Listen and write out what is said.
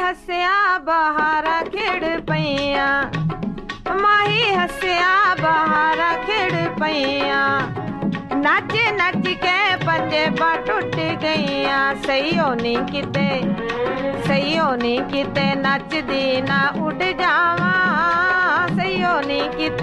हसिया बहारा खेड़ पैया, माही हसिया बहारा खेड़ पैया। नच नच के पंजेबा टुट गईया, सहीओ नी किते नचदी ना उड़ जावा, सहीओ नी किते